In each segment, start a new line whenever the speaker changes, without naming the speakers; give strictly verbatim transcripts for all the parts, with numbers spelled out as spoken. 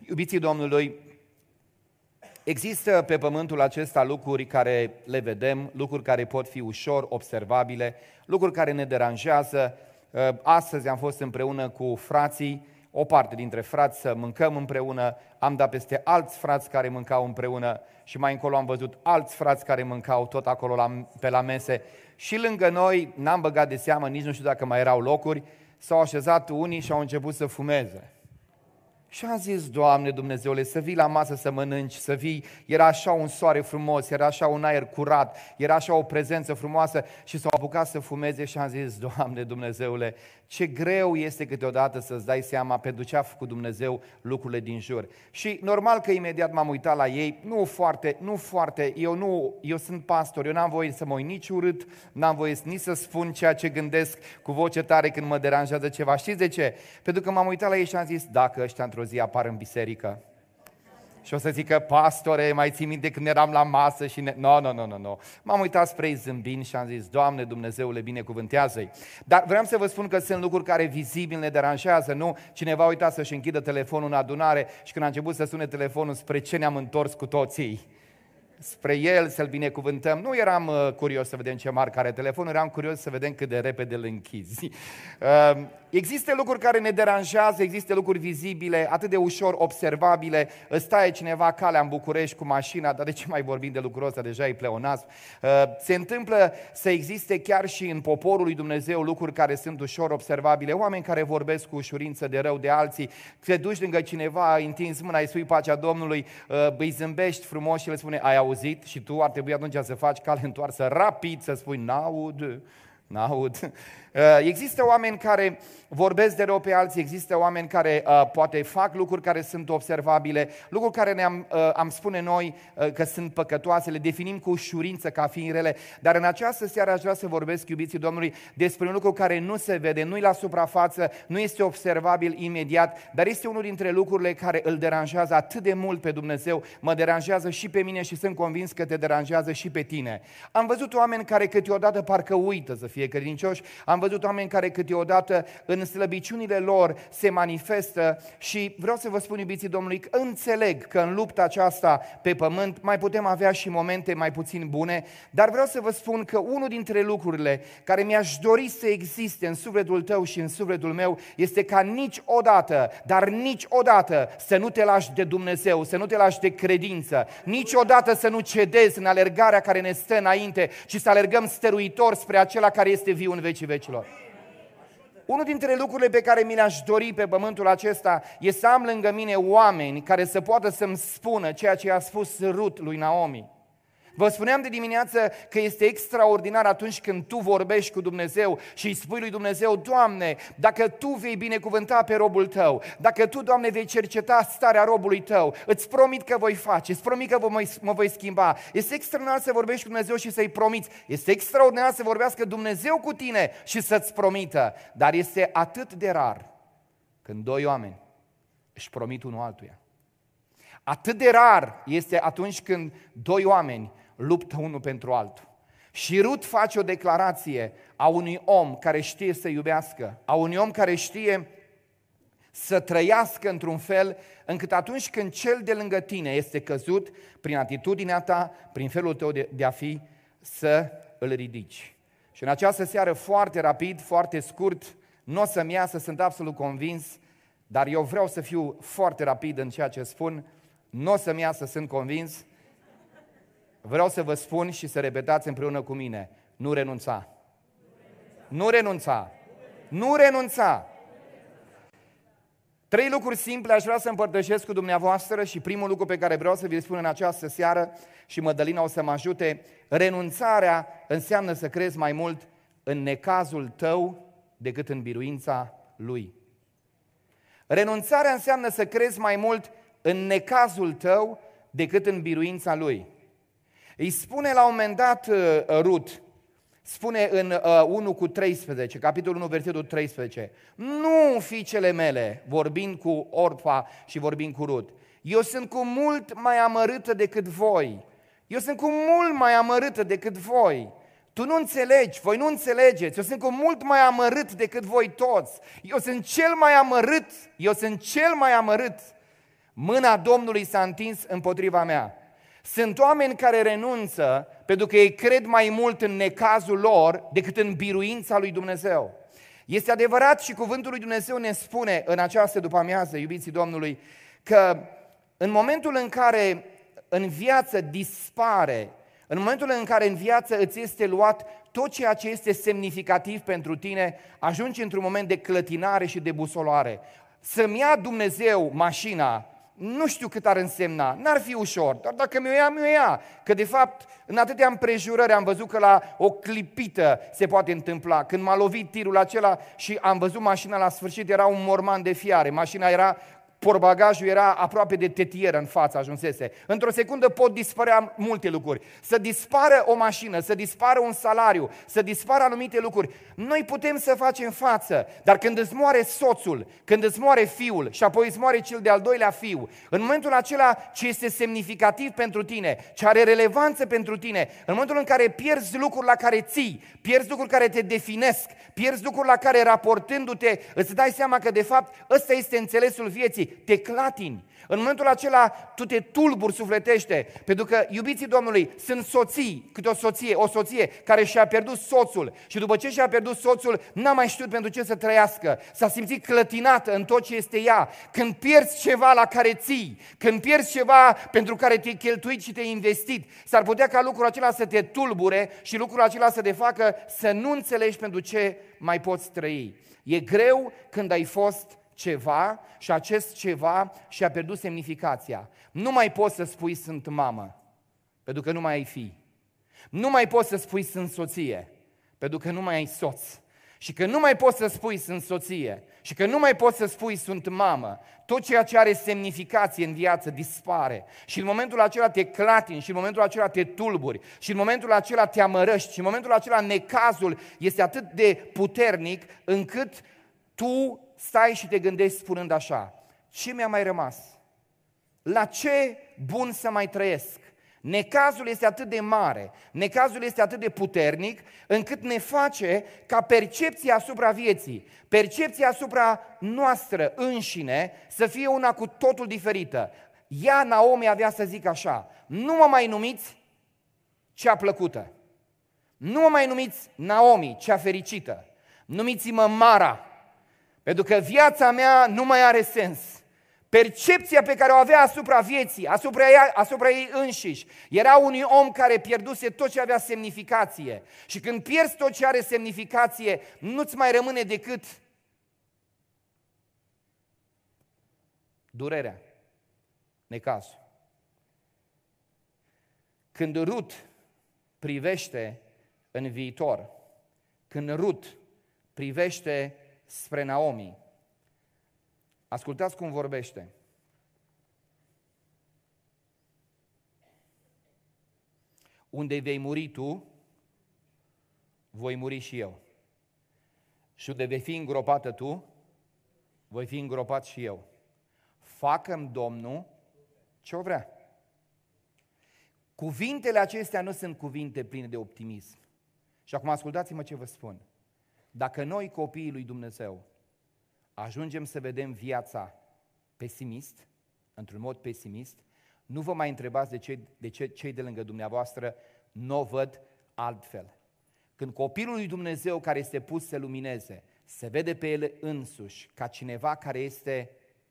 Iubiții Domnului, există pe pământul acesta lucruri care le vedem, lucruri care pot fi ușor observabile, lucruri care ne deranjează. Astăzi am fost împreună cu frații, o parte dintre frați să mâncăm împreună, am dat peste alți frați care mâncau împreună și mai încolo am văzut alți frați care mâncau tot acolo la, pe la mese și lângă noi, n-am băgat de seamă, nici nu știu dacă mai erau locuri, s-au așezat unii și au început să fumeze. Și am zis, Doamne Dumnezeule, să vii la masă să mănânci, să vii, era așa un soare frumos, era așa un aer curat, era așa o prezență frumoasă și s-au apucat să fumeze și am zis, Doamne Dumnezeule, ce greu este câteodată să-ți dai seama pentru ce a făcut Dumnezeu lucrurile din jur. Și normal că imediat m-am uitat la ei, nu foarte, nu foarte, eu, nu, eu sunt pastor, eu n-am voie să mă uit nici urât, n-am voie nici să spun ceea ce gândesc cu voce tare când mă deranjează ceva. Știți de ce? Pentru că m-am uitat la ei și am zis, dacă ăștia într-o zi apar în biserică și o să zică, pastore, mai ții minte când eram la masă și... Ne... No, no, no, no, no. M-am uitat spre ei zâmbind și am zis, Doamne Dumnezeule, binecuvântează-i. Dar vreau să vă spun că sunt lucruri care vizibil ne deranjează, nu? Cineva a uitat să-și închidă telefonul în adunare și când a început să sune telefonul, spre ce ne-am întors cu toții? Spre el să-l binecuvântăm. Nu eram uh, curios să vedem ce marcă are telefonul, eram curios să vedem cât de repede îl închizi. Uh, există lucruri care ne deranjează, există lucruri vizibile, atât de ușor observabile. Îți taie cineva calea în București cu mașina, dar de ce mai vorbim de lucrul ăsta? Deja e pleonasm. Uh, se întâmplă să existe chiar și în poporul lui Dumnezeu lucruri care sunt ușor observabile, oameni care vorbesc cu ușurință de rău de alții, te duci lângă cineva, ai întins mâna, îi spui pacea Domnului, uh, îi zâmbești frumos și le spune, ai auzit? Și tu ar trebui atunci să faci cale întoarsă rapid, să spui, n-aud, n-aud. Există oameni care vorbesc de rău pe alții, există oameni care uh, poate fac lucruri care sunt observabile, lucruri care ne-am uh, am spune noi uh, că sunt păcătoase, le definim cu ușurință ca fiind rele, dar în această seară aș vrea să vorbesc, iubiții Domnului, despre un lucru care nu se vede, nu-i la suprafață, nu este observabil imediat, dar este unul dintre lucrurile care îl deranjează atât de mult pe Dumnezeu, mă deranjează și pe mine și sunt convins că te deranjează și pe tine. Am văzut oameni care câteodată parcă uită să fie credincioși, am văzut oameni care câteodată în slăbiciunile lor se manifestă și vreau să vă spun, iubiții Domnului, că înțeleg că în lupta aceasta pe pământ mai putem avea și momente mai puțin bune, dar vreau să vă spun că unul dintre lucrurile care mi-aș dori să existe în sufletul tău și în sufletul meu este ca niciodată, dar niciodată să nu te lași de Dumnezeu, să nu te lași de credință, niciodată să nu cedezi în alergarea care ne stă înainte, ci să alergăm stăruitor spre acela care este viu în vecii vecilor. Unul dintre lucrurile pe care mi le-aș dori pe pământul acesta este să am lângă mine oameni care să poată să-mi spună ceea ce a spus Rut lui Naomi. Vă spuneam de dimineață că este extraordinar atunci când tu vorbești cu Dumnezeu și îi spui lui Dumnezeu, Doamne, dacă Tu vei binecuvânta pe robul Tău, dacă Tu, Doamne, vei cerceta starea robului Tău, îți promit că voi face, îți promit că mă voi schimba. Este extraordinar să vorbești cu Dumnezeu și să-i promiți. Este extraordinar să vorbească Dumnezeu cu tine și să-ți promită. Dar este atât de rar când doi oameni își promit unul altuia. Atât de rar este atunci când doi oameni luptă unul pentru altul. Și Rut face o declarație a unui om care știe să iubească, a unui om care știe să trăiască într-un fel încât atunci când cel de lângă tine este căzut, prin atitudinea ta, prin felul tău de, de a fi, să îl ridici. Și în această seară, foarte rapid, foarte scurt, nu o să-mi iasă, sunt absolut convins, dar eu vreau să fiu foarte rapid în ceea ce spun, nu o să-mi iasă, sunt convins. Vreau să vă spun și să repetați împreună cu mine, nu renunța. Nu renunța. Nu renunța. Trei lucruri simple aș vrea să împărtășesc cu dumneavoastră și primul lucru pe care vreau să vi-l spun în această seară și Mădălina o să mă ajute, renunțarea înseamnă să crezi mai mult în necazul tău decât în biruința lui. Renunțarea înseamnă să crezi mai mult în necazul tău decât în biruința lui. Îi spune la un moment dat uh, Rut, spune în uh, unu cu treisprezece, capitolul unu, versetul treisprezece, nu, fiicele mele, vorbind cu Orpa și vorbind cu Rut, eu sunt cu mult mai amărâtă decât voi, eu sunt cu mult mai amărâtă decât voi, tu nu înțelegi, voi nu înțelegeți, eu sunt cu mult mai amărât decât voi toți, eu sunt cel mai amărât, eu sunt cel mai amărât. Mâna Domnului s-a întins împotriva mea. Sunt oameni care renunță pentru că ei cred mai mult în necazul lor decât în biruința lui Dumnezeu. Este adevărat și cuvântul lui Dumnezeu ne spune în această după-amiază, iubiții Domnului, că în momentul în care în viață dispare, în momentul în care în viață îți este luat tot ceea ce este semnificativ pentru tine, ajungi într-un moment de clătinare și de busolare. Să-mi ia Dumnezeu mașina, nu știu cât ar însemna, n-ar fi ușor, dar dacă mi-o ia, mi-o ia. Că de fapt, în atâtea împrejurări am văzut că la o clipită se poate întâmpla. Când m-a lovit tirul acela și am văzut mașina la sfârșit, era un morman de fiare. Mașina era, portbagajul era aproape de tetieră în față, ajunsese. Într-o secundă pot dispărea multe lucruri. Să dispară o mașină, să dispară un salariu, să dispară anumite lucruri. Noi putem să facem față, dar când îți moare soțul, când îți moare fiul și apoi îți moare cel de-al doilea fiu, în momentul acela ce este semnificativ pentru tine, ce are relevanță pentru tine, în momentul în care pierzi lucruri la care ții, pierzi lucruri care te definesc, pierzi lucruri la care raportându-te îți dai seama că de fapt ăsta este înțelesul vieții, te clatini. În momentul acela tu te tulburi sufletește, pentru că, iubiții Domnului, sunt soții, câte o soție, o soție care și-a pierdut soțul și după ce și-a pierdut soțul n-a mai știut pentru ce să trăiască, s-a simțit clătinată în tot ce este ea. Când pierzi ceva la care ții, când pierzi ceva pentru care te-ai cheltuit și te-ai investit, s-ar putea ca lucrul acela să te tulbure și lucrul acela să te facă să nu înțelegi pentru ce mai poți trăi. E greu când ai fost ceva și acest ceva și-a pierdut semnificația. Nu mai poți să spui sunt mamă, pentru că nu mai ai fi. Nu mai poți să spui sunt soție, pentru că nu mai ai soț. Și că nu mai poți să spui sunt soție și că nu mai poți să spui sunt mamă, tot ceea ce are semnificație în viață dispare. Și în momentul acela te clatini și în momentul acela te tulburi și în momentul acela te amărăști și în momentul acela necazul este atât de puternic încât tu stai și te gândești spunând așa: ce mi-a mai rămas? La ce bun să mai trăiesc? Necazul este atât de mare, necazul este atât de puternic, încât ne face ca percepția asupra vieții, percepția asupra noastră înșine să fie una cu totul diferită. Ea, Naomi, avea să zic așa: nu mă mai numiți cea plăcută, nu mă mai numiți Naomi, cea fericită, numiți-mă Mara, pentru că viața mea nu mai are sens. Percepția pe care o avea asupra vieții, asupra, ea, asupra ei înșiși, era un om care pierduse tot ce avea semnificație. Și când pierzi tot ce are semnificație, nu-ți mai rămâne decât durerea, necazul. Când Rut privește în viitor, când Rut privește spre Naomi, ascultați cum vorbește. Unde vei muri tu, voi muri și eu. Și unde vei fi îngropată tu, voi fi îngropat și eu. Facă-mi Domnul ce-o vrea. Cuvintele acestea nu sunt cuvinte pline de optimism. Și acum ascultați-mă ce vă spun. Dacă noi, copiii lui Dumnezeu, ajungem să vedem viața pesimist, într-un mod pesimist, nu vă mai întrebați de ce, de ce cei de lângă dumneavoastră nu o văd altfel. Când copilul lui Dumnezeu care este pus să lumineze, se vede pe el însuși ca cineva care este...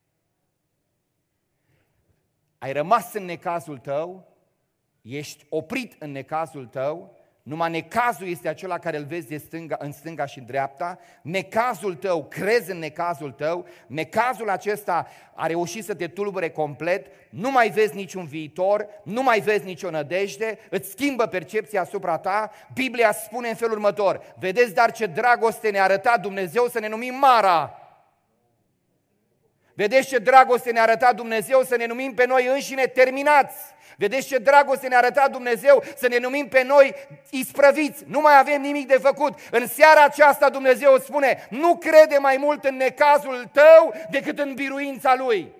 Ai rămas în necazul tău, ești oprit în necazul tău, numai necazul este acela care îl vezi de stânga, în stânga și în dreapta, necazul tău, crezi în necazul tău, necazul acesta a reușit să te tulbure complet, nu mai vezi niciun viitor, nu mai vezi nicio nădejde, îți schimbă percepția asupra ta. Biblia spune în felul următor: vedeți dar ce dragoste ne-a arătat Dumnezeu să ne numim Mara. Vedeți ce dragoste ne-a arătat Dumnezeu să ne numim pe noi înșine terminați. Vedeți ce dragoste ne-a arătat Dumnezeu să ne numim pe noi isprăviți. Nu mai avem nimic de făcut. În seara aceasta Dumnezeu îți spune: nu crede mai mult în necazul tău decât în biruința Lui.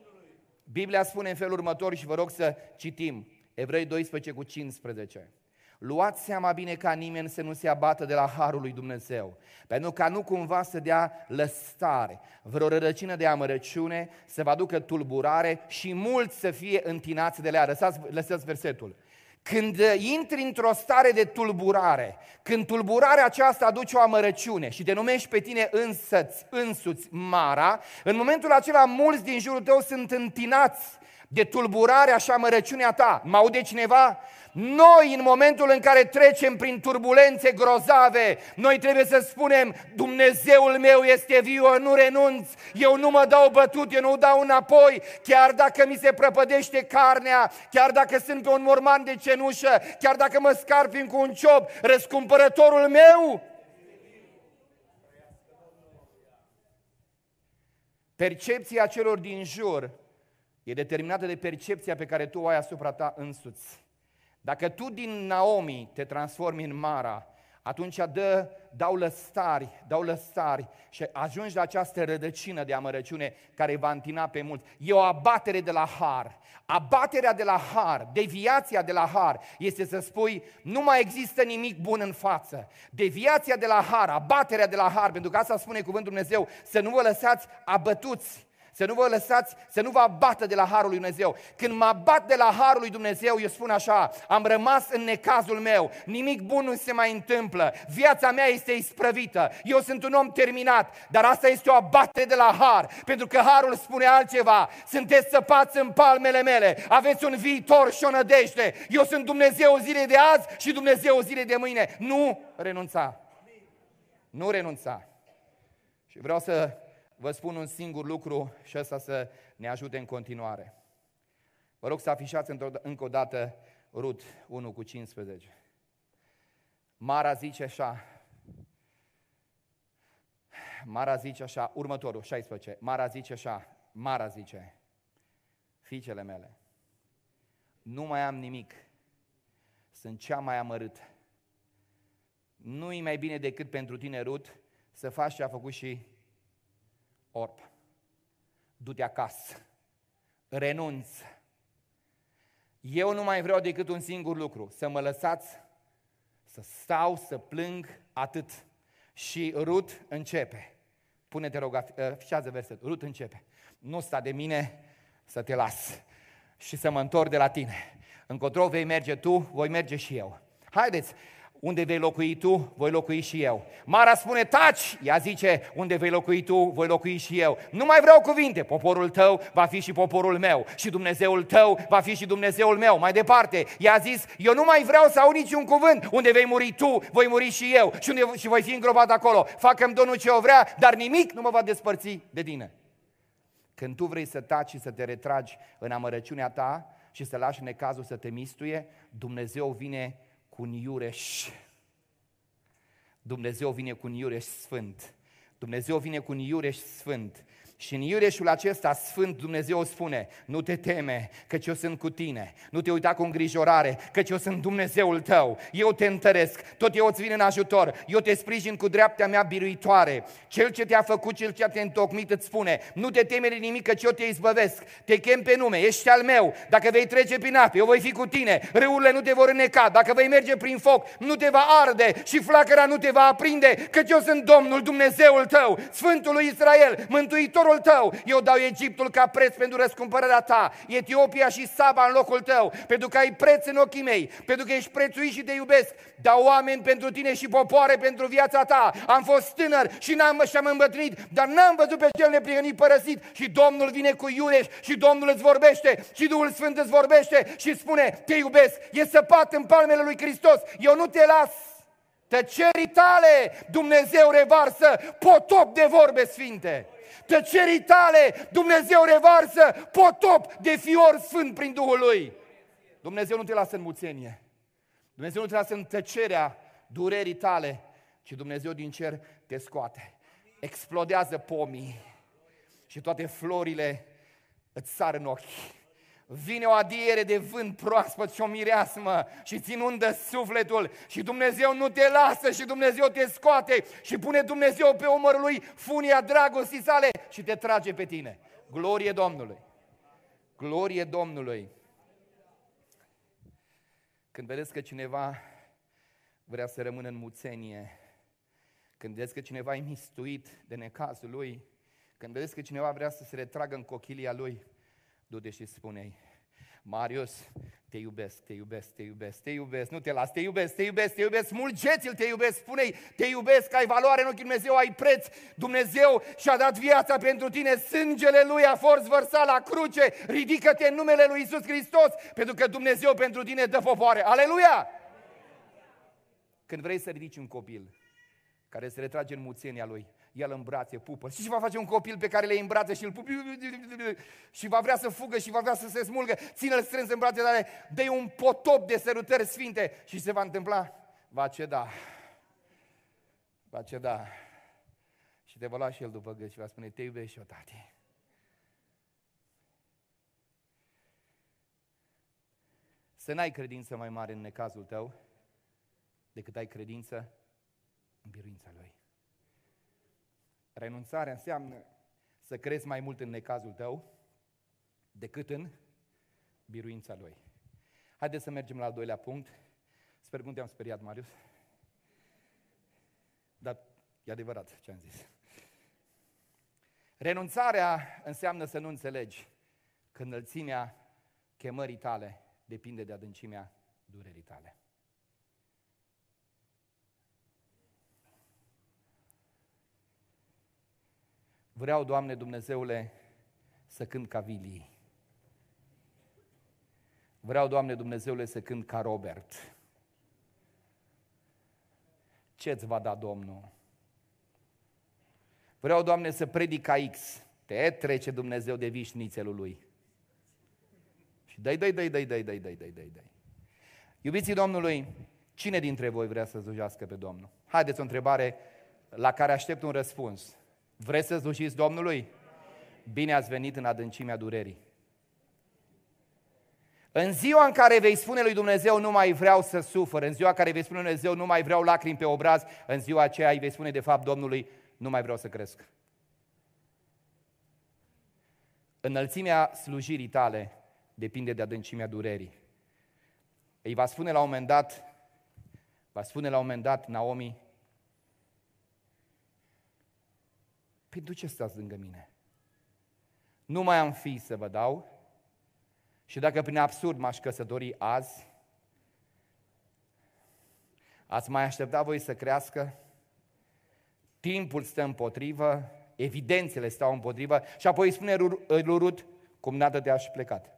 Biblia spune în felul următor și vă rog să citim Evrei doisprezece cu cincisprezece. Luați seama bine ca nimeni să nu se abată de la harul lui Dumnezeu, pentru ca nu cumva să dea lăstare, vreo rădăcină de amărăciune, să vă aducă tulburare și mulți să fie întinați de ea. Lăsați, lăsați versetul. Când intri într-o stare de tulburare, când tulburarea aceasta aduce o amărăciune și te numești pe tine însăți, însuți Mara, în momentul acela mulți din jurul tău sunt întinați de tulburarea și amărăciunea ta. Mă aude cineva? Noi, în momentul în care trecem prin turbulențe grozave, noi trebuie să spunem: Dumnezeul meu este viu, eu nu renunț, eu nu mă dau bătut, eu nu dau înapoi, chiar dacă mi se prăpădește carnea, chiar dacă sunt pe un morman de cenușă, chiar dacă mă scarpin cu un ciop, răscumpărătorul meu. Percepția celor din jur e determinată de percepția pe care tu o ai asupra ta însuți. Dacă tu din Naomi te transformi în Mara, atunci dă, dau lăstari, dau lăstari și ajungi la această rădăcină de amărăciune care va întina pe mulți. E o abatere de la har. Abaterea de la har, deviația de la har, este să spui: nu mai există nimic bun în față. Deviația de la har, abaterea de la har, pentru că asta spune cuvântul Dumnezeu, să nu vă lăsați abătuți. Să nu vă lăsați, să nu vă abată de la harul lui Dumnezeu. Când mă abat de la harul lui Dumnezeu, eu spun așa: am rămas în necazul meu, nimic bun nu se mai întâmplă, viața mea este isprăvită, eu sunt un om terminat, dar asta este o abatere de la har, pentru că harul spune altceva: sunteți săpați în palmele mele, aveți un viitor și o nădejde, eu sunt Dumnezeu zilei de azi și Dumnezeu zilei de mâine. Nu renunța, nu renunța. Și vreau să vă spun un singur lucru și ăsta să ne ajute în continuare. Vă rog să afișați încă o dată Rut unu cu cincisprezece. Mara zice așa, Mara zice așa, următorul, șaisprezece. Mara zice așa, Mara zice: fiicele mele, nu mai am nimic, sunt cea mai amărâtă. Nu-i mai bine decât pentru tine, Rut, să faci ce a făcut și Orpa. Du-te acasă, renunț. Eu nu mai vreau decât un singur lucru: să mă lăsați să stau, să plâng, atât. Și Rut începe. Pune-te, rog, afișează versetul. Rut începe: nu sta de mine să te las și să mă întorc de la tine. Încotro vei merge tu, voi merge și eu. Haideți! Unde vei locui tu, voi locui și eu. Mara spune: taci! Ea zice: unde vei locui tu, voi locui și eu. Nu mai vreau cuvinte, poporul tău va fi și poporul meu și Dumnezeul tău va fi și Dumnezeul meu. Mai departe, ea a zis: eu nu mai vreau să aud niciun cuvânt. Unde vei muri tu, voi muri și eu și, unde, și voi fi îngropat acolo. Facă-mi Domnul ce o vrea, dar nimic nu mă va despărți de tine. Când tu vrei să taci și să te retragi în amărăciunea ta și să lași necazul să te mistuie, Dumnezeu vine cu un iureș. Dumnezeu vine cu un iureș sfânt. Dumnezeu vine cu un iureș sfânt. Și în iureșul acesta sfânt Dumnezeu spune: nu te teme, căci eu sunt cu tine. Nu te uita cu îngrijorare, căci eu sunt Dumnezeul tău. Eu te întăresc, tot eu îți vin în ajutor. Eu te sprijin cu dreapta mea biruitoare. Cel ce te-a făcut, cel ce te-a întocmit îți spune: nu te teme de nimic, căci eu te izbăvesc. Te chem pe nume, ești al meu. Dacă vei trece prin ape, eu voi fi cu tine. Râurile nu te vor înneca. Dacă vei merge prin foc, nu te va arde și flacăra nu te va aprinde, căci eu sunt Domnul Dumnezeul tău, Sfântul lui Israel, Mântuitor tău. Eu dau Egiptul ca preț pentru răscumpărarea ta, Etiopia și Saba în locul tău, pentru că ai preț în ochii mei, pentru că ești prețuit și te iubesc. Dau oameni pentru tine și popoare pentru viața ta. Am fost tânăr și n-am și-am îmbătrânit, dar n-am văzut pe cel neprihănit părăsit. Și Domnul vine cu iureș și Domnul îți vorbește și Duhul Sfânt îți vorbește și spune: te iubesc, e săpat în palmele lui Hristos, eu nu te las. Tăcerii tale Dumnezeu revarsă potop de vorbe sfinte. Tăcerii tale Dumnezeu revarsă potop de fior sfânt prin Duhul Lui. Dumnezeu nu te lasă în muțenie. Dumnezeu nu te lasă în tăcerea durerii tale, ci Dumnezeu din cer te scoate. Explodează pomii și toate florile îți sar în ochi. Vine o adiere de vânt proaspăt și o mireasmă și ți inundă sufletul și Dumnezeu nu te lasă și Dumnezeu te scoate și pune Dumnezeu pe umărul lui funia dragostii sale și te trage pe tine. Glorie Domnului! Glorie Domnului! Când vedeți că cineva vrea să rămână în muțenie. Când vedeți că cineva e mistuit de necazul lui, când vedeți că cineva vrea să se retragă în cochilia lui, du-te și spune-i: Marius, te iubesc, te iubesc, te iubesc, te iubesc, nu te las, te iubesc, te iubesc, te iubesc, smulgeți-l, te iubesc, spune-i: te iubesc, ai valoare în ochii Dumnezeu, ai preț, Dumnezeu și-a dat viața pentru tine, sângele Lui a fost vărsat la cruce, ridică-te în numele Lui Iisus Hristos, pentru că Dumnezeu pentru tine dă popoare, aleluia! Când vrei să ridici un copil care se retrage în muțenia lui, ia-l în brațe, pupă. Și va face un copil pe care le îmbrață și îl pupi și va vrea să fugă și va vrea să se smulgă. Ține-l strâns în brațe tale, dă-i un potop de sărutări sfinte și se va întâmpla. Va ceda. Va ceda. Și te va lua și el după gât și va spune: te iubesc și eu, tati. Să n-ai credință mai mare în necazul tău decât ai credință în biruința Lui. Renunțarea înseamnă să crezi mai mult în necazul tău decât în biruința Lui. Haideți să mergem la al doilea punct. Sper că nu te-am speriat, Marius. Dar e adevărat ce am zis. Renunțarea înseamnă să nu înțelegi că înălțimea chemării tale depinde de adâncimea durerii tale. Vreau, Doamne Dumnezeule, să cânt ca Vilii. Vreau, Doamne Dumnezeule, să cânt ca Robert. Ce-ți va da Domnul? Vreau, Doamne, să predic ca X. Te trece Dumnezeu de vișnițelul Lui. Și dai, dai, dai, dai, dai, dai, dai, dai, dai, dai. Iubiții Domnului, cine dintre voi vrea să slujească pe Domnul? Haideți o întrebare la care aștept un răspuns. Vreți să slujiți Domnului? Bine ați venit în adâncimea durerii. În ziua în care vei spune lui Dumnezeu: nu mai vreau să sufăr, în ziua în care vei spune lui Dumnezeu: nu mai vreau lacrimi pe obraz, în ziua aceea îi vei spune de fapt Domnului: nu mai vreau să cresc. Înălțimea slujirii tale depinde de adâncimea durerii. Îi va spune la un moment dat, va spune la un moment dat Naomi: pentru ce stați lângă mine? Nu mai am fii să vă dau și dacă prin absurd m-aș căsători azi, ați mai aștepta voi să crească? Timpul stă împotrivă, evidențele stau împotrivă și apoi îi spune lui Rut: cumnată te-aș plecat.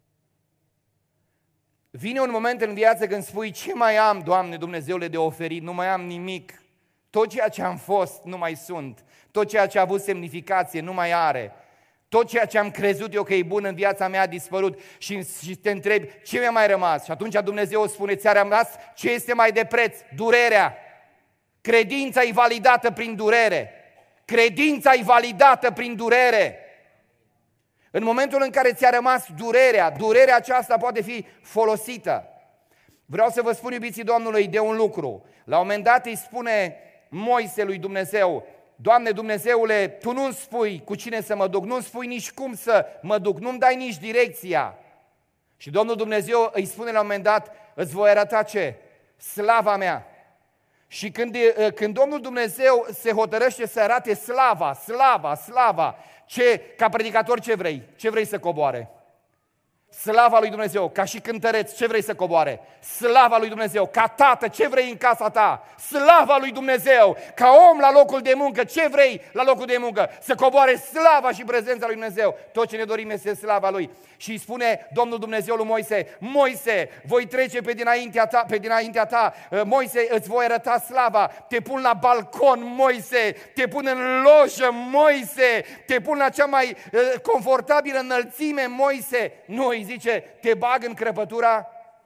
Vine un moment în viață când spui: ce mai am, Doamne Dumnezeule, de oferit? Nu mai am nimic. Tot ceea ce am fost nu mai sunt. Tot ceea ce a avut semnificație nu mai are. Tot ceea ce am crezut eu că e bun în viața mea a dispărut și, și te întrebi: ce mi-a mai rămas? Și atunci Dumnezeu spune: ți-a rămas ce este mai de preț? Durerea. Credința e validată prin durere. Credința e validată prin durere. În momentul în care ți-a rămas durerea, durerea aceasta poate fi folosită. Vreau să vă spun, iubiții Domnului, de un lucru. La un moment dat îi spune Moise lui Dumnezeu: Doamne Dumnezeule, Tu nu-mi spui cu cine să mă duc, nu-mi spui nici cum să mă duc, nu-mi dai nici direcția. Și Domnul Dumnezeu îi spune la un moment dat: îți voi arăta ce? Slava mea. Și când, când Domnul Dumnezeu se hotărăște să arate slava, slava, slava, ce, ca predicator ce vrei? Ce vrei să coboare? Slava lui Dumnezeu, ca și cântăreț, ce vrei să coboare? Slava lui Dumnezeu, ca tată, ce vrei în casa ta? Slava lui Dumnezeu, ca om la locul de muncă, ce vrei la locul de muncă? Să coboare slava și prezența lui Dumnezeu. Tot ce ne dorim este slava lui. Și îi spune Domnul Dumnezeu lui Moise: Moise, voi trece pe dinaintea ta, pe dinaintea ta, Moise, îți voi arăta slava, te pun la balcon, Moise, te pun în lojă, Moise, te pun la cea mai confortabilă înălțime, Moise. Nu, îi zice: te bag în crăpătura.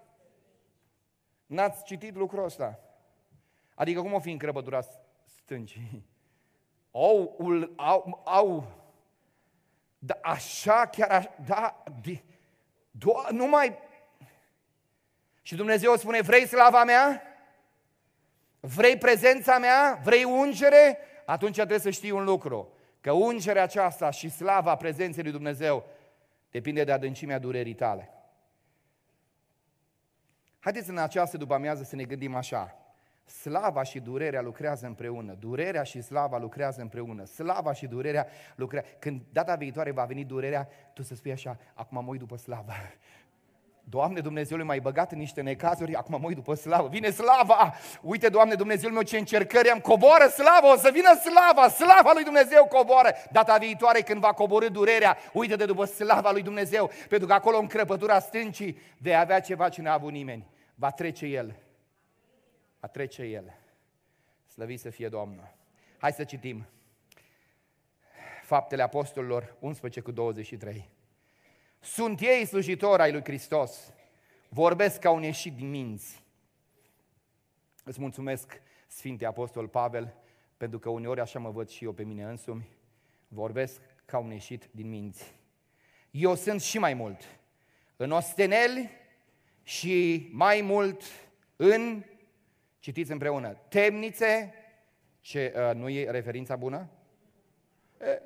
N-ați citit lucrul ăsta? Adică cum o fi în crăpătura stâncii? Au, au, au, da, așa, chiar așa, da, de, do, nu mai... Și Dumnezeu spune: vrei slava mea? Vrei prezența mea? Vrei ungere? Atunci trebuie să știi un lucru, că ungerea aceasta și slava prezenței lui Dumnezeu depinde de adâncimea durerii tale. Haideți în această după-amiază să ne gândim așa: Slava și durerea lucrează împreună. Durerea și slava lucrează împreună. Slava și durerea lucrează. Când data viitoare va veni durerea, tu să spui așa, acum mă uit după slavă. Doamne, Dumnezeule, m-ai băgat în niște necazuri, acum mă uit după slavă. Vine slava! Uite, Doamne, Dumnezeul meu, ce încercări am, coboară slava, o să vină slava, slava lui Dumnezeu coboară. Data viitoare când va coborî durerea, uite-te după slava lui Dumnezeu, pentru că acolo în crăpătura stâncii vei avea ceva ce n-a avut nimeni. Va trece El. Va trece El. Slăvit să fie Domnul. Hai să citim Faptele Apostolilor unsprezece cu douăzeci și trei. Sunt ei slujitori ai lui Hristos, vorbesc ca un ieșit din minți. Îți mulțumesc, Sfinte Apostol Pavel, pentru că uneori așa mă văd și eu pe mine însumi, vorbesc ca un ieșit din minți. Eu sunt și mai mult în osteneli și mai mult în, citiți împreună, temnițe, ce uh, nu e referința bună? E,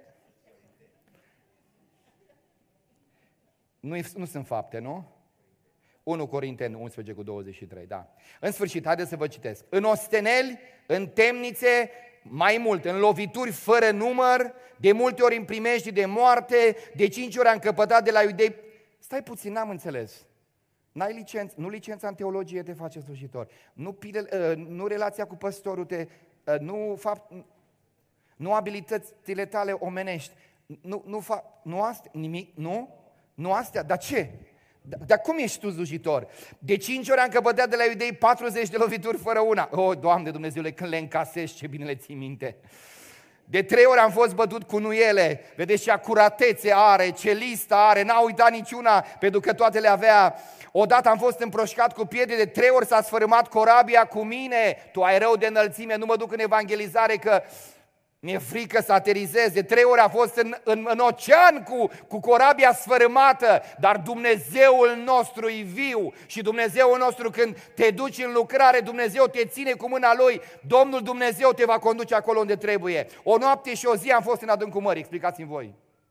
Nu, nu sunt fapte, nu? unu Corinteni unsprezece cu douăzeci și trei, da. În sfârșit, haideți să vă citesc. În osteneli, în temnițe, mai mult, în lovituri fără număr, de multe ori în primejdii de moarte, de cinci ori am căpătat de la iudei. Stai puțin, n-am înțeles. N-ai licență, nu licența în teologie te face slujitor. Nu, pile, nu relația cu păstorul te, nu, fapt, nu abilitățile tale omenești. Nu, nu, fa, nu astea, nimic, nu? Nu astea, dar ce? Dar cum ești tu slujitor? De cinci ori am căpătat de la iudei patruzeci de lovituri fără una. O, oh, Doamne Dumnezeule, când le încasezi, ce bine le ții minte. De trei ori am fost bătut cu nuiele. Vedeți ce acuratețe are, ce listă are, n-a uitat niciuna, pentru că toate le avea. Odată am fost împroșcat cu pietre, de trei ori s-a sfărâmat corabia cu mine. Tu ai rău de înălțime, nu mă duc în evangelizare că mi-e frică să aterizez. De trei ori a fost în, în, în ocean cu, cu corabia sfărâmată, dar Dumnezeul nostru e viu și Dumnezeul nostru când te duci în lucrare, Dumnezeu te ține cu mâna Lui, Domnul Dumnezeu te va conduce acolo unde trebuie. O noapte și o zi am fost în adâncul mării, explicați-mi voi.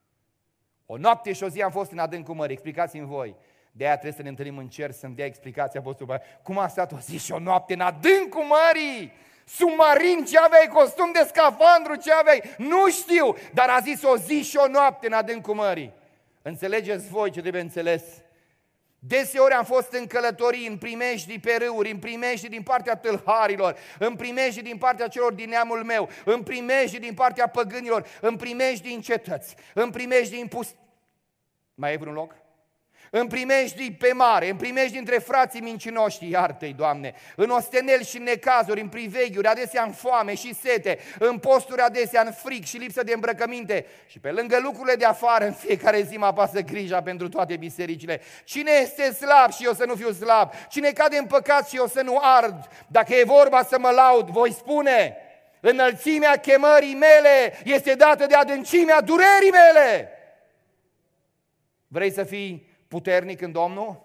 O noapte și o zi am fost în adâncul mării, explicați-mi voi. De aia trebuie să ne întâlnim în cer să-mi dea explicația Apostolului. Cum a stat o zi și o noapte în adâncul mării? Submarin, ce aveai, costum de scafandru, ce aveai, nu știu, dar a zis o zi și o noapte în adâncul mării. Înțelegeți voi ce trebuie înțeles? Deseori am fost în călătorii, în primejdii pe râuri, în primejdii din partea tâlharilor, în primejdii din partea celor din neamul meu, în primejdii din partea păgânilor, în primejdii în cetăți, în primejdii în pust... Mai e vreun loc? În primejdii pe mare, în primejdii între frații mincinoși, iartă-i, Doamne, în osteneli și în necazuri, în priveghiuri, adesea în foame și sete, în posturi adesea în fric și lipsă de îmbrăcăminte și pe lângă lucrurile de afară, în fiecare zi mă apasă grija pentru toate bisericile. Cine este slab și eu să nu fiu slab? Cine cade în păcat și eu să nu ard? Dacă e vorba să mă laud, voi spune, înălțimea chemării mele este dată de adâncimea durerii mele. Vrei să fii puternic în Domnul?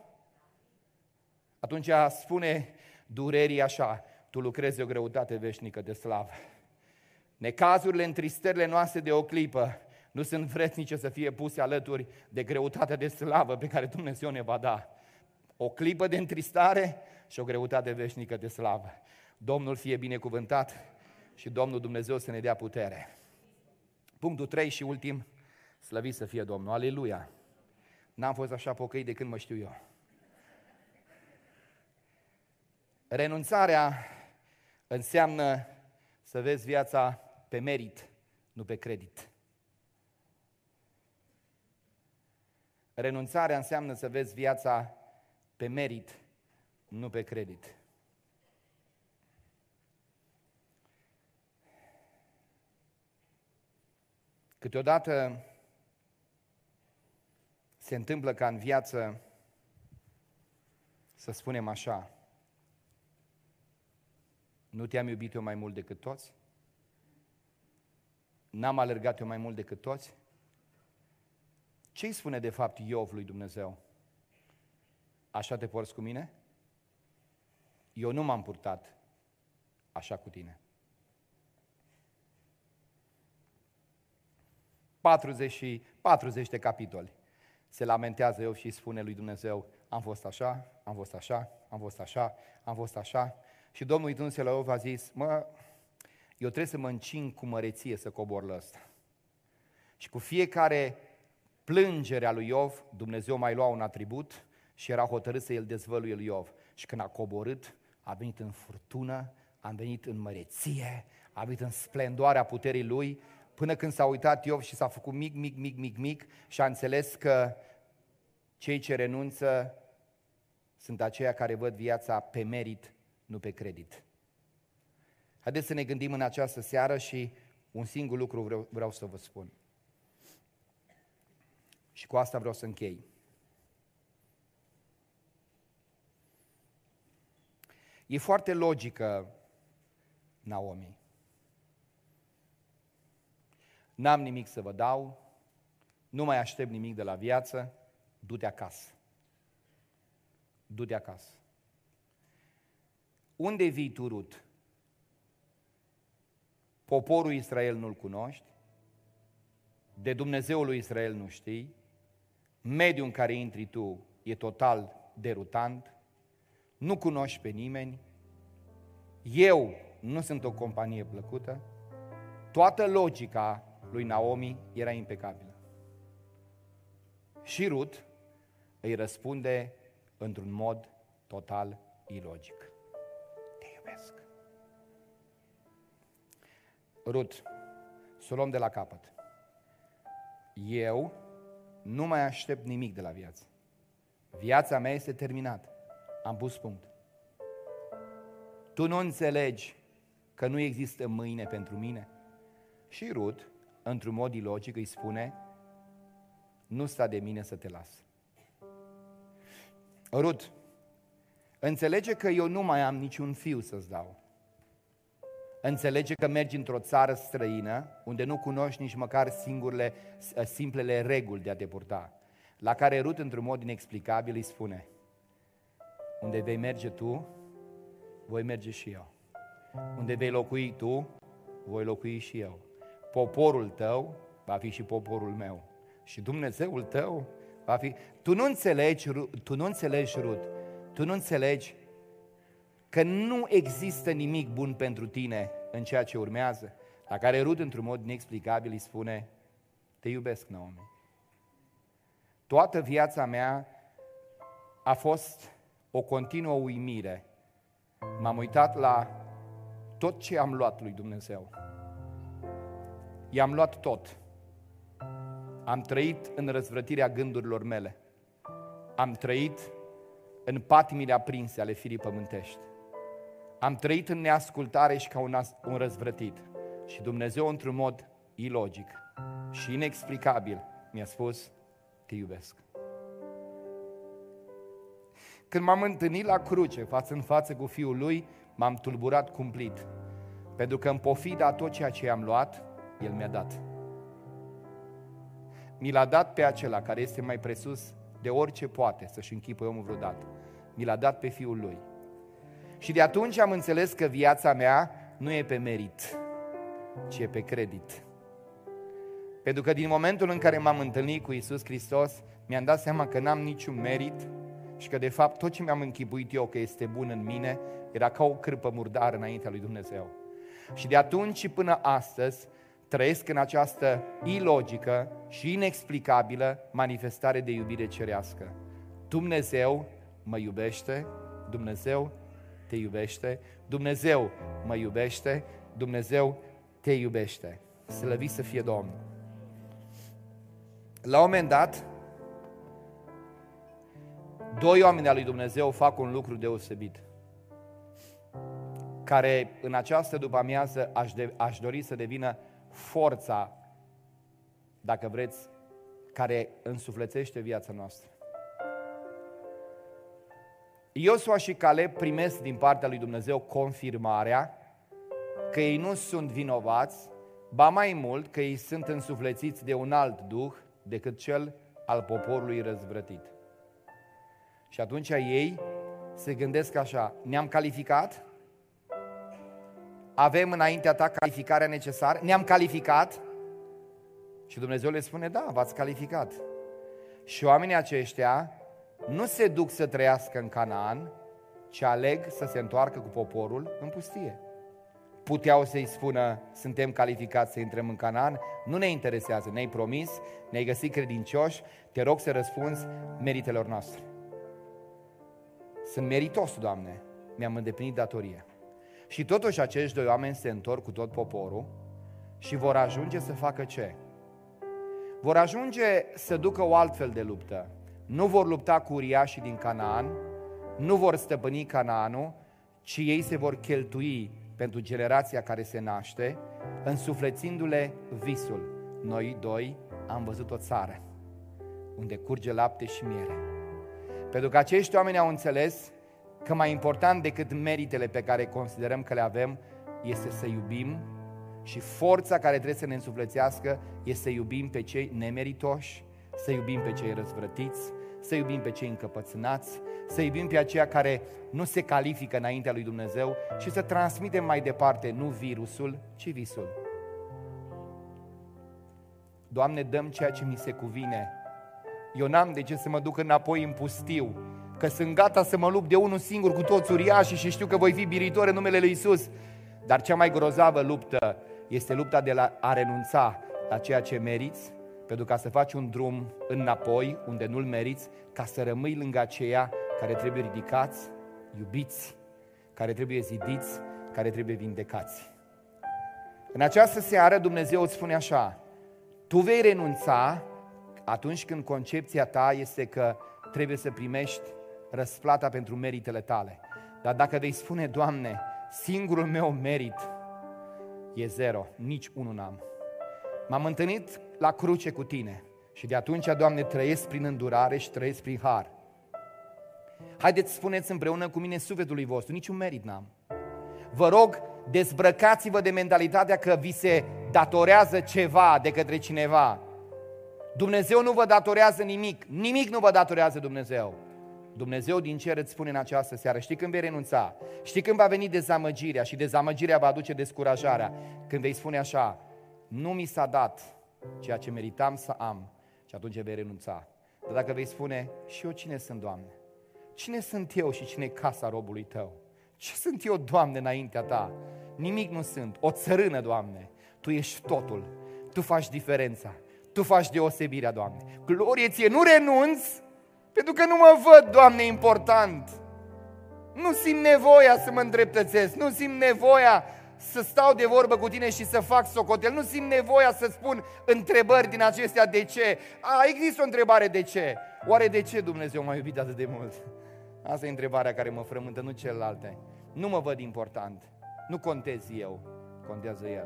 Atunci spune durerii așa, tu lucrezi o greutate veșnică de slavă. Necazurile, întristările noastre de o clipă nu sunt vrednice să fie puse alături de greutatea de slavă pe care Dumnezeu ne va da. O clipă de întristare și o greutate veșnică de slavă. Domnul fie binecuvântat și Domnul Dumnezeu să ne dea putere. Punctul trei și ultim, slăvit să fie Domnul. Aleluia! N-am fost așa pocăit de când mă știu eu. Renunțarea înseamnă să vezi viața pe merit, nu pe credit. Renunțarea înseamnă să vezi viața pe merit, nu pe credit. Câteodată se întâmplă ca în viață, să spunem așa, nu te-am iubit eu mai mult decât toți? N-am alergat eu mai mult decât toți? Ce-i spune de fapt Iov lui Dumnezeu? Așa te porți cu mine? Eu nu m-am purtat așa cu tine. patruzeci și patruzeci de capitoli. Se lamentează Iov și spune lui Dumnezeu, am fost așa, am fost așa, am fost așa, am fost așa, Și Domnul uitându-se la Iov a zis, mă, eu trebuie să mă încing cu măreție să cobor la ăsta. Și cu fiecare plângere a lui Iov, Dumnezeu mai lua un atribut și era hotărât să îl dezvăluie lui Iov. Și când a coborât, a venit în furtună, a venit în măreție, a venit în splendoarea puterii lui, până când s-a uitat Iov și s-a făcut mic, mic, mic, mic, mic și a înțeles că cei ce renunță sunt aceia care văd viața pe merit, nu pe credit. Haideți să ne gândim în această seară și un singur lucru vreau, vreau să vă spun. Și cu asta vreau să închei. E foarte logică Naomi. N-am nimic să vă dau, nu mai aștept nimic de la viață, du-te acasă. Du-te acasă. Unde vii tu, Rut? Poporul Israel nu-l cunoști, de Dumnezeul lui Israel nu știi, mediul în care intri tu e total derutant, nu cunoști pe nimeni, eu nu sunt o companie plăcută, toată logica lui Naomi era impecabilă. Și Rut îi răspunde într-un mod total ilogic. Te iubesc. Rut, să o luăm de la capăt. Eu nu mai aștept nimic de la viață. Viața mea este terminată. Am pus punct. Tu nu înțelegi că nu există mâine pentru mine? Și Rut, într-un mod ilogic, îi spune, nu sta de mine să te las. Rut, înțelege că eu nu mai am niciun fiu să-ți dau. Înțelege că mergi într-o țară străină, unde nu cunoști nici măcar singurele, simplele reguli de a te purta, la care Rut, într-un mod inexplicabil, îi spune, unde vei merge tu, voi merge și eu. Unde vei locui tu, voi locui și eu. Poporul tău va fi și poporul meu. Și Dumnezeul tău va fi... Tu nu înțelegi, tu nu înțelegi, Rut, tu nu înțelegi că nu există nimic bun pentru tine în ceea ce urmează, la care Rut, într-un mod inexplicabil, îi spune, te iubesc, Naomi. Toată viața mea a fost o continuă uimire. M-am uitat la tot ce am luat lui Dumnezeu. I-am luat tot. Am trăit în răzvrătirea gândurilor mele. Am trăit în patimile aprinse ale firii pământești. Am trăit în neascultare și ca un, un răzvrătit. Și Dumnezeu, într-un mod ilogic și inexplicabil, mi-a spus, te iubesc. Când m-am întâlnit la cruce, față în față cu Fiul Lui, m-am tulburat cumplit. Pentru că în pofida a tot ceea ce am luat, El mi-a dat. Mi l-a dat pe acela care este mai presus de orice poate să-și închipuie omul vreodată. Mi l-a dat pe Fiul Lui. Și de atunci am înțeles că viața mea nu e pe merit, ci e pe credit. Pentru că din momentul în care m-am întâlnit cu Iisus Hristos, mi-am dat seama că n-am niciun merit și că de fapt tot ce mi-am închipuit eu că este bun în mine era ca o cârpă murdară înaintea lui Dumnezeu. Și de atunci și până astăzi trăiesc în această ilogică și inexplicabilă manifestare de iubire cerească. Dumnezeu mă iubește, Dumnezeu te iubește, Dumnezeu mă iubește, Dumnezeu te iubește. Slăvit să fie Domnul! La un moment dat, doi oameni al lui Dumnezeu fac un lucru deosebit, care în această după-amiază aș, de, aș dori să devină forța, dacă vreți, care însuflețește viața noastră. Iosua și Caleb primesc din partea lui Dumnezeu confirmarea că ei nu sunt vinovați, ba mai mult că ei sunt însuflețiți de un alt duh decât cel al poporului răzvrătit. Și atunci ei se gândesc așa, ne-am calificat? Avem înaintea ta calificarea necesară? Ne-am calificat? Și Dumnezeu le spune, da, v-ați calificat. Și oamenii aceștia nu se duc să trăiască în Canaan, ci aleg să se întoarcă cu poporul în pustie. Puteau să-i spună, suntem calificați să intrăm în Canaan, nu ne interesează, ne-ai promis, ne-ai găsit credincioși, te rog să răspunzi meritelor noastre. Sunt meritos, Doamne, mi-am îndeplinit datoria. Și totuși acești doi oameni se întorc cu tot poporul și vor ajunge să facă ce? Vor ajunge să ducă o altfel de luptă. Nu vor lupta cu uriașii din Canaan, nu vor stăpâni Canaanul, ci ei se vor cheltui pentru generația care se naște, însuflețindu-le visul. Noi doi am văzut o țară unde curge lapte și miere. Pentru că acești oameni au înțeles că mai important decât meritele pe care considerăm că le avem este să iubim, și forța care trebuie să ne însuflețească este să iubim pe cei nemeritoși, să iubim pe cei răzvrătiți, să iubim pe cei încăpățânați, să iubim pe aceia care nu se califică înaintea lui Dumnezeu și să transmitem mai departe nu virusul, ci visul. Doamne, dăm ceea ce mi se cuvine. Eu n-am de ce să mă duc înapoi în pustiu, că sunt gata să mă lupt de unul singur cu toți uriașii și știu că voi fi biritor în numele lui Iisus. Dar cea mai grozavă luptă este lupta de la a renunța la ceea ce meriți, pentru ca să faci un drum înapoi unde nu-l meriți, ca să rămâi lângă aceia care trebuie ridicați, iubiți, care trebuie zidiți, care trebuie vindecați. În această seară Dumnezeu îți spune așa: tu vei renunța atunci când concepția ta este că trebuie să primești răsplata pentru meritele tale. Dar dacă vei spune, Doamne, singurul meu merit e zero, nici unul n-am. M-am întâlnit la cruce cu tine și de atunci, Doamne, trăiesc prin îndurare și trăiesc prin har. Haideți, spuneți împreună cu mine sufletului vostru, niciun merit n-am. Vă rog, dezbrăcați-vă de mentalitatea că vi se datorează ceva de către cineva. Dumnezeu nu vă datorează nimic, nimic nu vă datorează Dumnezeu. Dumnezeu din cer îți spune în această seară: știi când vei renunța? Știi când va veni dezamăgirea și dezamăgirea va aduce descurajarea? Când vei spune așa: nu mi s-a dat ceea ce meritam să am, și atunci vei renunța. Dar dacă vei spune: și eu cine sunt, Doamne? Cine sunt eu și cine e casa robului Tău? Ce sunt eu, Doamne, înaintea Ta? Nimic nu sunt, o țărână, Doamne. Tu ești totul, Tu faci diferența, Tu faci deosebirea, Doamne. Glorie Ție, nu renunț, pentru că nu mă văd, Doamne, important. Nu simt nevoia să mă îndreptățesc, nu simt nevoia să stau de vorbă cu Tine și să fac socotel, nu simt nevoia să spun întrebări din acestea de ce. A, există o întrebare de ce. Oare de ce Dumnezeu m-a iubit atât de mult? Asta e întrebarea care mă frământă, nu celelalte. Nu mă văd important, nu contez eu, contează El.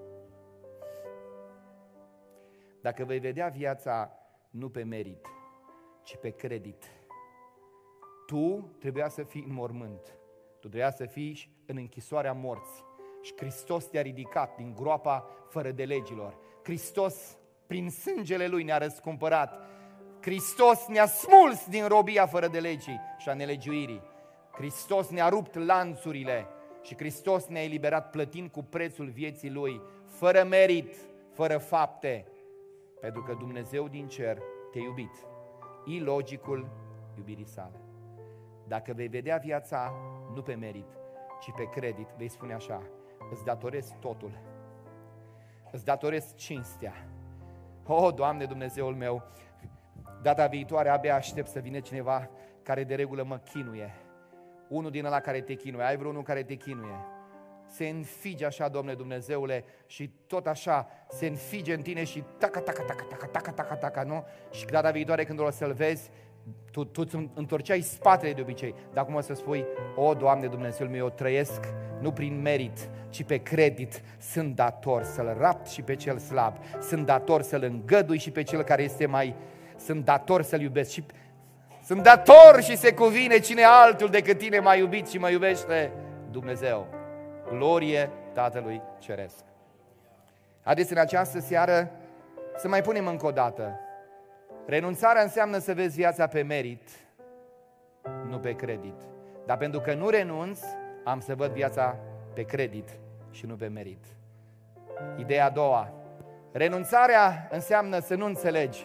Dacă vei vedea viața nu pe merit, ci pe credit, tu trebuia să fii în mormânt, tu trebuia să fii în închisoarea morții și Hristos te-a ridicat din groapa fără de legilor. Hristos, prin sângele Lui, ne-a răscumpărat. Hristos ne-a smuls din robia fără de legii și a nelegiuirii. Hristos ne-a rupt lanțurile și Hristos ne-a eliberat plătind cu prețul vieții Lui, fără merit, fără fapte, pentru că Dumnezeu din cer te-a iubit. Ilogicul iubirii sale. Dacă vei vedea viața nu pe merit, ci pe credit, vei spune așa: îți datorez totul, îți datorez cinstea. O, Doamne, Dumnezeul meu, data viitoare abia aștept să vină cineva care de regulă mă chinuie. Unul din ăla care te chinuie, ai vreunul care te chinuie. Se înfige așa, Doamne Dumnezeule, și tot așa se înfige în tine și taca, taca, taca, taca, taca, taca, taca, nu? Și data viitoare când o să-l vezi, tu, tu îți întorceai spatele de obicei. Dar acum o să spui: o, Doamne Dumnezeul meu, eu trăiesc nu prin merit, ci pe credit. Sunt dator să-l rapt și pe cel slab. Sunt dator să-l îngădui și pe cel care este mai... Sunt dator să-l iubesc și... Sunt dator și se cuvine, cine altul decât tine m-a iubit și mă iubește? Dumnezeu. Glorie Tatălui Ceresc. Haideți în această seară să mai punem încă o dată. Renunțarea înseamnă să vezi viața pe merit, nu pe credit. Dar pentru că nu renunț, am să văd viața pe credit și nu pe merit. Ideea a doua. Renunțarea înseamnă să nu înțelegi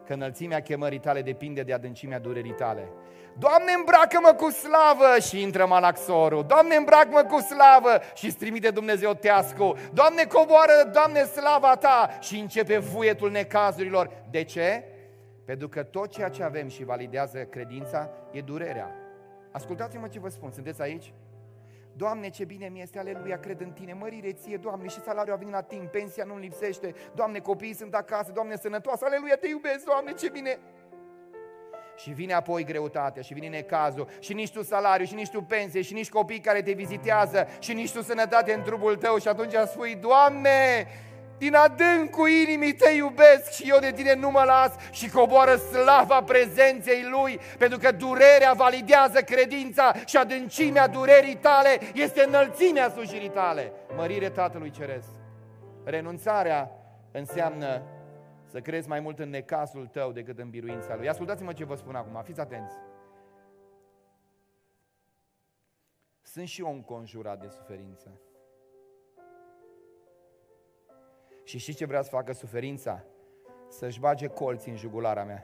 că înălțimea chemării tale depinde de adâncimea durerii tale. Doamne, îmbracă-mă cu slavă și intră malaxorul. Doamne, îmbracă-mă cu slavă și îți trimite Dumnezeu teascul. Doamne, coboară, Doamne, slava ta și începe vuietul necazurilor. De ce? Pentru că tot ceea ce avem și validează credința e durerea. Ascultați-mă ce vă spun, sunteți aici? Doamne, ce bine mi este, aleluia, cred în Tine, mărire ție, Doamne, și salariul a venit la timp, pensia nu-mi lipsește, Doamne, copiii sunt acasă, Doamne, sănătoasă, aleluia, Te iubesc, Doamne, ce bine! Și vine apoi greutatea, și vine necazul, și nici tu salariu, și nici tu pensie, și nici copii care te vizitează, și nici tu sănătate în trupul tău, și atunci spui, Doamne, din adâncul inimii Te iubesc și eu de Tine nu mă las, și coboară slava prezenței Lui, pentru că durerea validează credința și adâncimea durerii tale este înălțimea slujirii tale. Mărire Tatălui Ceresc. Renunțarea înseamnă să crezi mai mult în necazul tău decât în biruința Lui. Ascultați-mă ce vă spun acum, fiți atenți. Sunt și eu înconjurat de suferință. Și știți ce vrea să facă suferința? Să-și bage colții în jugulara mea.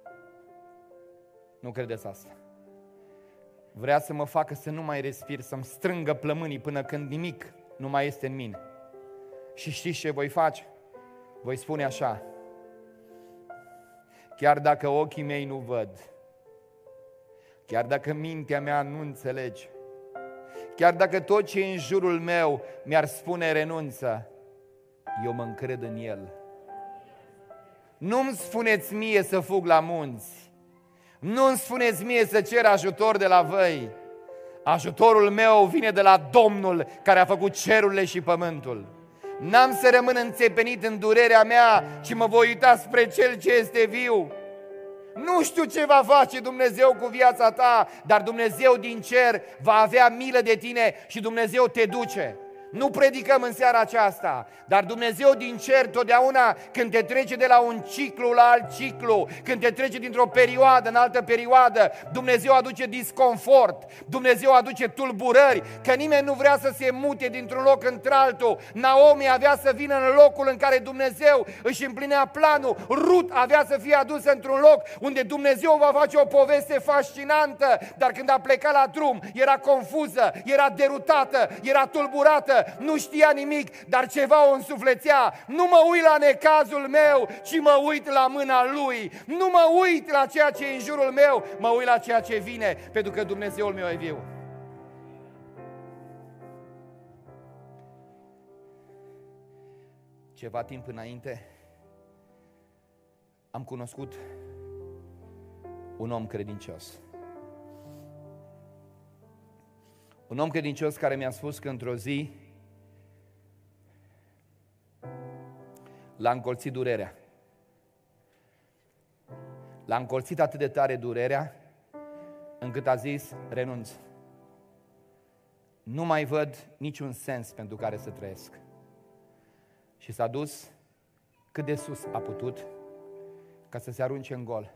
Nu credeți asta? Vrea să mă facă să nu mai respir, să-mi strângă plămânii până când nimic nu mai este în mine. Și știți ce voi face? Voi spune așa: chiar dacă ochii mei nu văd, chiar dacă mintea mea nu înțelege, chiar dacă tot ce e în jurul meu mi-ar spune renunță, eu mă încred în El. Nu-mi spuneți mie să fug la munți, nu-mi spuneți mie să cer ajutor de la voi. Ajutorul meu vine de la Domnul care a făcut cerurile și pământul. N-am să rămân înțepenit în durerea mea, ci mă voi uita spre Cel ce este viu. Nu știu ce va face Dumnezeu cu viața ta, dar Dumnezeu din cer va avea milă de tine și Dumnezeu te duce. Nu predicăm în seara aceasta, dar Dumnezeu din cer totdeauna, când te trece de la un ciclu la alt ciclu, când te trece dintr-o perioadă în altă perioadă, Dumnezeu aduce disconfort, Dumnezeu aduce tulburări, că nimeni nu vrea să se mute dintr-un loc într-altul. Naomi avea să vină în locul în care Dumnezeu își împlinea planul, Rut avea să fie adusă într-un loc unde Dumnezeu va face o poveste fascinantă, dar când a plecat la drum, era confuză, era derutată, era tulburată, nu știa nimic, dar ceva o însuflețea. Nu mă uit la necazul meu, ci mă uit la mâna Lui. Nu mă uit la ceea ce e în jurul meu, mă uit la ceea ce vine, pentru că Dumnezeul meu e viu. Ceva timp înainte am cunoscut un om credincios. Un om credincios care mi-a spus că într-o zi l-a încolțit durerea. L-a încolțit atât de tare durerea, încât a zis, renunț. Nu mai văd niciun sens pentru care să trăiesc. Și s-a dus cât de sus a putut ca să se arunce în gol.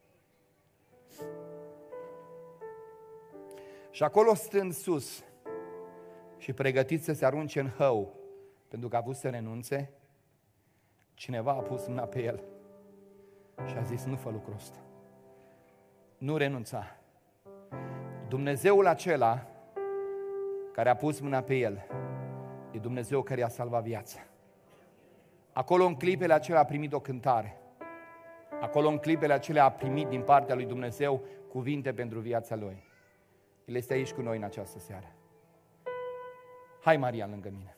Și acolo, stând sus și pregătit să se arunce în hău, pentru că a vrut să renunțe, cineva a pus mâna pe el și a zis, nu fă lucrul ăsta. Nu renunța. Dumnezeul acela care a pus mâna pe el e Dumnezeu care i-a salvat viața. Acolo în clipele acelea a primit o cântare. Acolo în clipele acelea a primit din partea lui Dumnezeu cuvinte pentru viața lui. El este aici cu noi în această seară. Hai, Maria, lângă mine.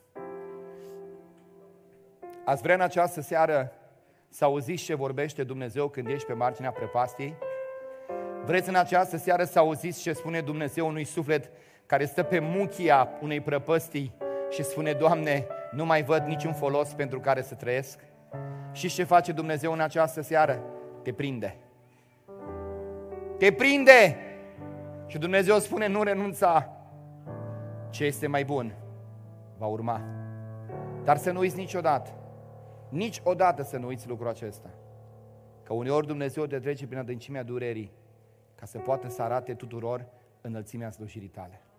Ați vrea în această seară să auziți ce vorbește Dumnezeu când ești pe marginea prăpastiei? Vreți în această seară să auziți ce spune Dumnezeu unui suflet care stă pe muchia unei prăpăstii și spune, Doamne, nu mai văd niciun folos pentru care să trăiesc? Și ce face Dumnezeu în această seară? Te prinde. Te prinde! Și Dumnezeu spune, nu renunța. Ce este mai bun va urma. Dar să nu uiți niciodată, niciodată să nu uiți lucrul acesta, că uneori Dumnezeu te trece prin adâncimea durerii ca să poată să arate tuturor înălțimea slujirii tale.